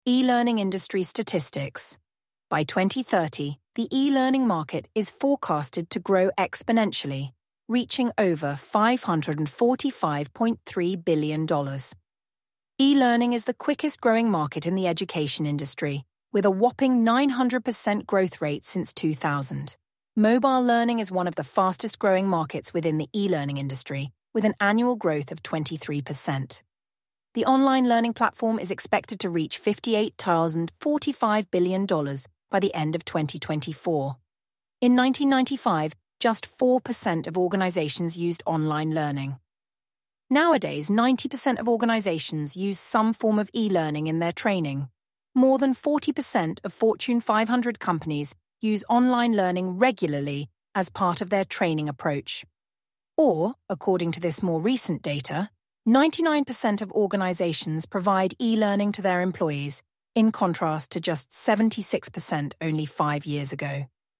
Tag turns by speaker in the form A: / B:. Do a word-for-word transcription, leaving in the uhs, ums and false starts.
A: E-learning industry statistics. By twenty thirty, the e-learning market is forecasted to grow exponentially, reaching over five hundred forty-five point three billion dollars. E-learning is the quickest growing market in the education industry, with a whopping nine hundred percent growth rate since two thousand. Mobile learning is one of the fastest growing markets within the e-learning industry, with an annual growth of twenty-three percent. The online learning platform is expected to reach fifty-eight thousand forty-five billion dollars by the end of twenty twenty-four. In nineteen ninety-five, just four percent of organizations used online learning. Nowadays, ninety percent of organizations use some form of e-learning in their training. More than forty percent of Fortune five hundred companies use online learning regularly as part of their training approach. Or, according to this more recent data, ninety-nine percent of organizations provide e-learning to their employees, in contrast to just seventy-six percent only five years ago.